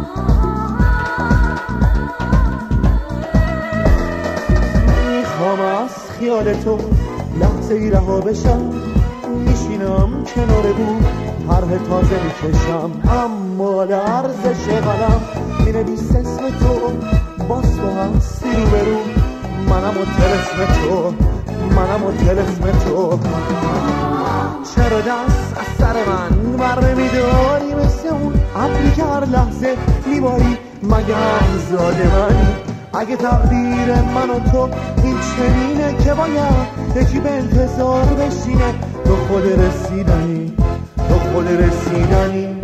میخوام از خیال تو لحظه ای رها بشم، میشینم کنار بود طرح تازه میکشم، اما لرزش قلم مینویس اسم تو، باز تو هستی رو برو، منم و طلسم تو، منم و طلسم تو. چرا دست از سر من بر نمیداری مثل اون ابری که هر لحظه میباری، مگه همزاده منی؟ اگه تقدیر من و تو این چنینه که باید یکی به انتظار بشینه، تو خود رسیدنی، تو خود رسیدنی.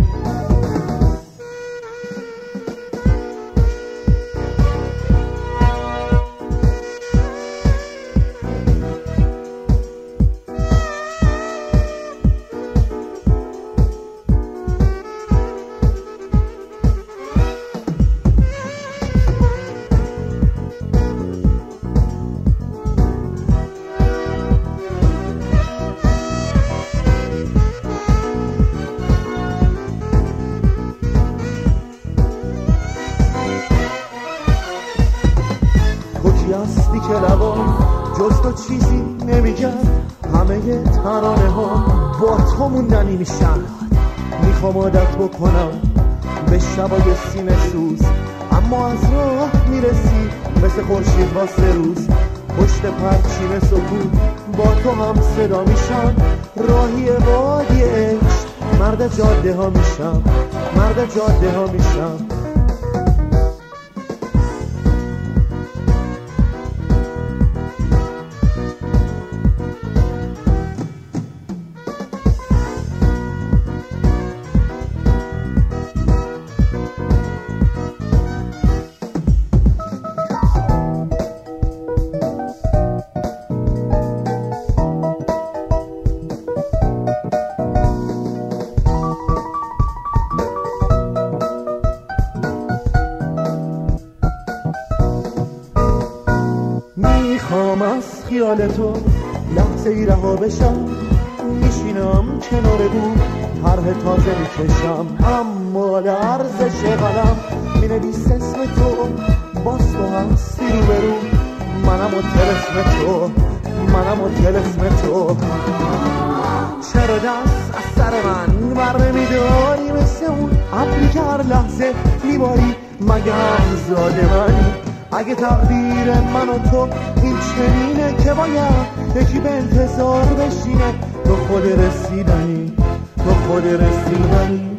هستی که لبان جز تو چیزی نمیگن، همه ترانه ها با تو موندنی میشن. میخوام عادت بکنم به شبای سینه سوز، اما از راه میرسی مثل خورشید واسه روز. پشت پرچین سکوت با تو هم صدا میشم، راهی وادی عشق مرد جاده ها میشم، مرد جاده ها میشم. میخوام از خیال تو لحظه ای رها بشم، میشینم کنار بود طرح تازه میکشم، اما لرزش قلم مینویس اسم تو، باز تو هستی رو برو، منم و طلسم تو، منم و طلسم تو. چرا دست از سر من بر نمیداری مثل اون ابری که هر لحظه میباری، مگه همزاده منی؟ اگه تقدیر من و تو این چنینه که باید یکی به انتظار بشینه، تو خود رسیدنی، تو خود رسیدنی.